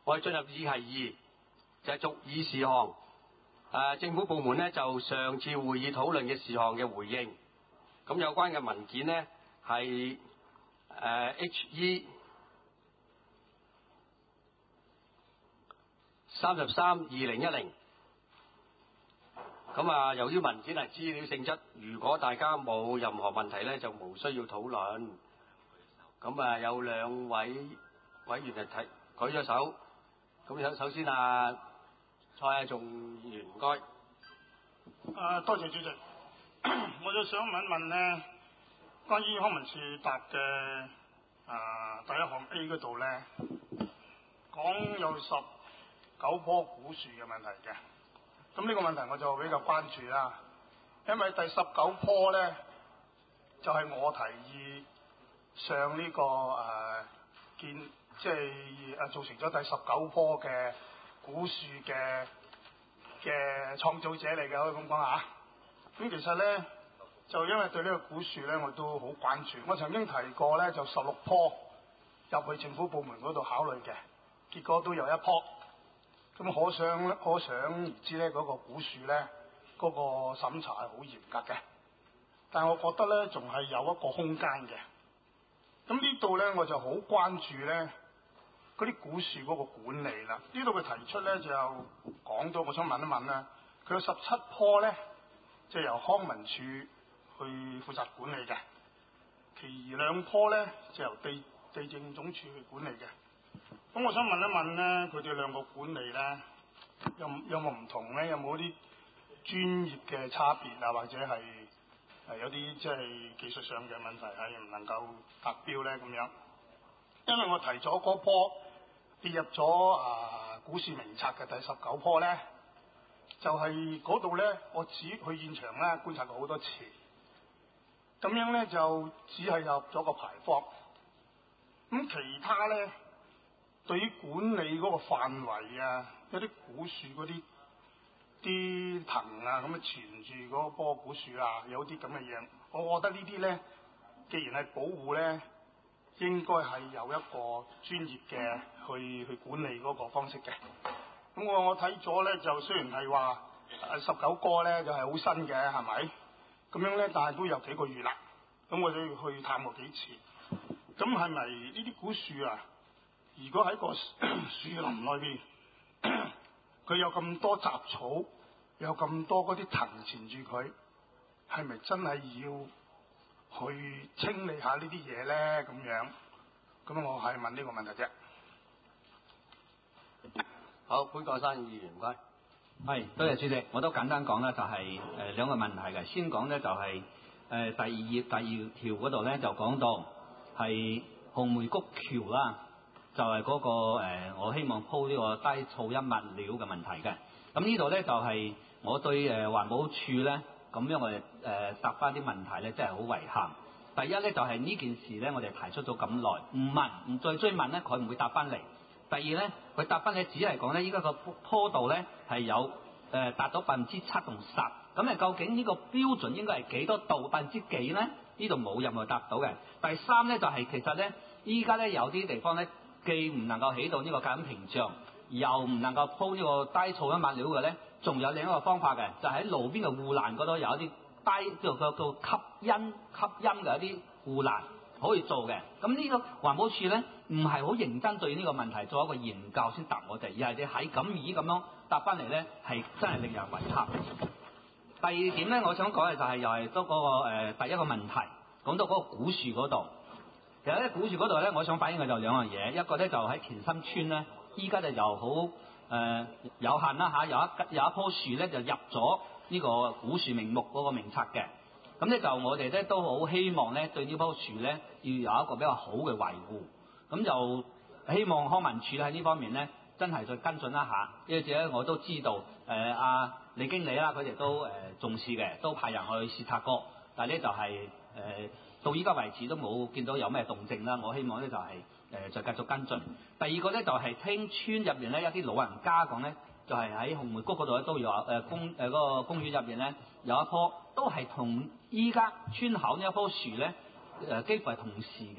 我哋進入議題2，就係逐議事項。政府部門咧就上次會議討論嘅事項嘅回應。咁有關嘅文件呢，係HE 33/2010。咁由於文件係資料性質，如果大家冇任何問題咧，就無需要討論。咁有兩位委員係舉咗手。咁首先蔡亞仲議員，唔該。 多謝主席。我就想問一問呢，關於康文署答嘅第一項 A 嗰度呢，講有19棵古樹嘅問題嘅。咁呢個問題我就比較關注啦，因為第19棵呢，就係我提議上呢個即係造成咗第19棵嘅古樹嘅創造者嚟嘅，可以咁講下。咁其實呢，就因為對呢個古樹呢，我都好關注。我曾經提過呢，就16棵入去政府部門嗰度考慮嘅，結果都有1棵。咁可想而知呢，嗰個古樹呢，嗰個審查係好嚴格嘅。但係我覺得呢，仲係有一個空間嘅。咁呢度呢，我就好關注呢嗰啲古樹嗰個管理啦。呢度佢提出呢，就講到，我想問一問啦，佢有17棵呢，就由康文署去負責管理嘅，其餘2棵呢，就由地政總署去管理嘅。咁我想問一問呢，佢哋2個管理呢，有冇唔同呢？有冇啲專業嘅差別啊？或者係有啲即係技術上嘅問題係唔能夠達標呢？咁樣，因為我提咗嗰棵列入咗古樹名冊嘅第19棵呢，就係嗰度呢，我只去現場呢觀察過好多次，咁樣呢，就只係入咗個牌坊，咁其他呢，對於管理嗰個範圍啊，一啲古樹嗰啲藤啊，咁纏住嗰棵古樹啊，有啲咁嘅嘢，我覺得呢啲呢，既然係保護呢，應該係有一個專業嘅去管理嗰個方式嘅。咁我睇咗呢，就雖然係話19棵呢，就係好新嘅，係咪？咁樣呢，但係都有幾個月啦。咁我都要去探過幾次。咁係咪呢啲古樹啊？如果喺個樹林裏邊，佢有咁多雜草，有咁多嗰啲藤纏住佢，係咪真係要去清理下呢啲嘢咧？咁樣，咁我係問呢個問題啫。 好，潘國山議員，唔該。 係，多謝主席。我都簡單講啦，就係2個問題嘅。先講咧就係第2頁第2條嗰度咧就講到係紅梅谷橋啦。就係嗰個我希望鋪呢個低噪音物料嘅問題嘅。咁呢度咧就係我對環保署咧咁樣我哋答翻啲問題咧，真係好遺憾。第一咧就係呢件事咧，我哋提出咗咁耐，唔再追問咧，佢唔會答翻嚟。第二咧，佢答翻嚟只係講咧，依家個坡度咧係有達到7%同10%。咁究竟呢個標準應該係幾多度幾咧？呢度冇任何答到嘅。第三咧就係其實咧，依家咧有啲地方咧，既唔能夠起到呢個隔音屏障，又唔能夠鋪呢個低噪音物料嘅咧，仲有另一個方法嘅，就喺路邊嘅護欄嗰度有一啲叫吸音嘅一啲護欄可以做嘅。咁呢個環保署咧唔係好認真對呢個問題做一個研究先答我哋，而係你喺咁樣答翻嚟咧，係真係令人遺憾。第二點咧，我想講嘅就係又係都嗰個第一個問題，講到嗰個古樹嗰度。其實咧，古樹嗰度咧，我想反映嘅就2樣嘢，一個咧就喺田心村咧，依家就又好有限啦嚇，有一棵樹咧就入咗呢個古樹名目嗰個名冊嘅。咁咧就我哋咧都好希望咧對呢棵樹咧要有一個比較好嘅維護。咁就希望康文署喺呢方面咧真係再跟進一下。因為咧我都知道李經理啦，佢哋都重視嘅，都派人去視察過，但係咧就係到依家為止都冇見到有咩動靜啦。我希望咧就係再繼續跟進。第二個咧就係聽村入邊咧有啲老人家講咧，就係喺紅梅谷嗰度咧都有嗰個公園入邊咧有一棵都係同依家村口呢一棵樹咧幾乎係同時嘅。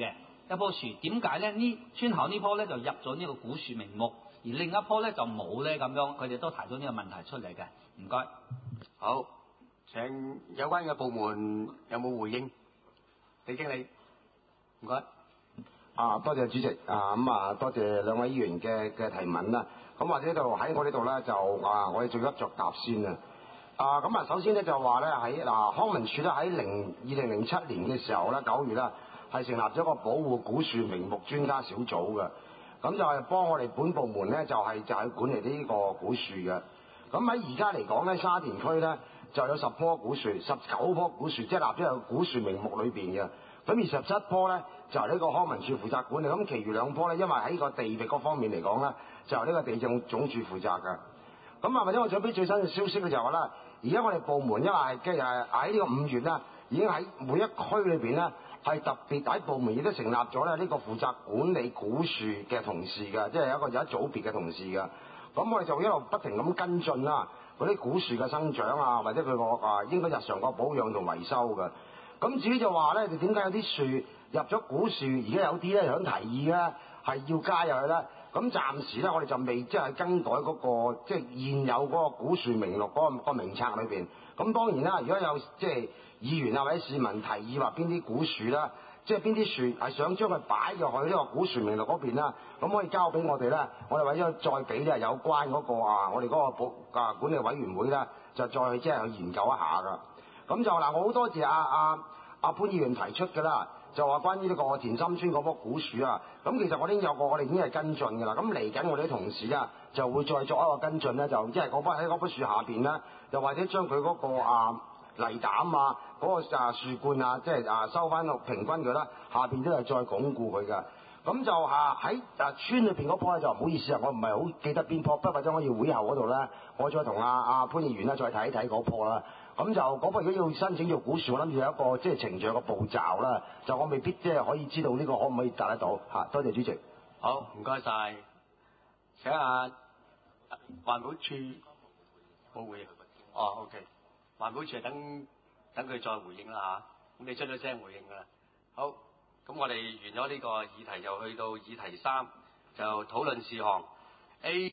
一棵樹，點解咧？呢村口呢棵咧就入咗呢個古樹名目，而另一棵咧就冇咧咁樣，佢哋都提到呢個問題出嚟嘅。唔該。 好，請有關嘅部門有冇回應？李經理，唔該。 多謝主席多謝兩位議員嘅提問啦。咁或者就喺我呢度咧，就我哋做一作答先啊。首先咧就話咧喺康文署咧喺2007年嘅時候咧9月咧係成立咗一個保護古樹名木專家小組嘅，咁就係幫我哋本部門咧就係管理呢個古樹嘅。咁喺而家嚟講咧，沙田區咧就有10棵古樹，19棵古樹，即係立咗喺古樹名目裏邊嘅。咁27棵咧就係呢個康文署負責管理，咁其餘2棵咧，因為喺個地域嗰方面嚟講咧，就係呢個地政總署負責嘅。咁或者我準備最新嘅消息咧就係話咧，而家我哋部門因為係喺呢個5月咧，已經喺每一區裏邊咧係特別喺部門亦都成立咗咧呢個負責管理古樹嘅同事嘅，即係有一組別嘅同事嘅。咁我哋就一路不停咁跟進啦，嗰啲古樹嘅生長啊，或者佢個應該日常個保養同維修嘅。咁至於就話咧，你點解有啲樹入咗古樹，而家有啲咧想提議咧係要加入去咧？咁暫時咧，我哋就未即係更改嗰個即係現有嗰個古樹名錄嗰個名冊裏邊。咁當然啦，如果有即係議員啊或者市民提議話邊啲古樹啦，即係邊啲樹係想將佢擺入去呢個古樹名錄嗰邊啦，咁可以交俾我哋咧，我哋為咗再俾咧有關嗰個我哋嗰個管理委員會咧，就再即係去研究一下噶。咁就我好多謝潘議員提出嘅啦，就話關於呢個田心村嗰棵古樹啊，咁其實我哋已經係跟進㗎啦。咁嚟緊我哋啲同事啊，就會再作一個跟進咧，就即係喺嗰棵樹下邊咧，又或者將佢嗰個泥膽嗰個樹冠即係收翻到平均佢啦，下邊都係再鞏固佢嘅。咁就喺村裏邊嗰棵咧就唔好意思啊，我唔係好記得邊棵，不過或者我要會後嗰度咧，我再同潘議員咧再睇一睇嗰棵啦。咁就嗰棵如果要申請做古樹，我諗住有一個即係程序嘅步驟啦，就我未必即係可以知道呢個可唔可以達得到嚇。多謝主席。 好，唔該晒。請環保署冇回應。OK。環保署等佢再回應啦嚇。咁你出咗聲回應㗎啦。好，咁我哋完咗呢個議題，就去到議題3，就討論事項 A。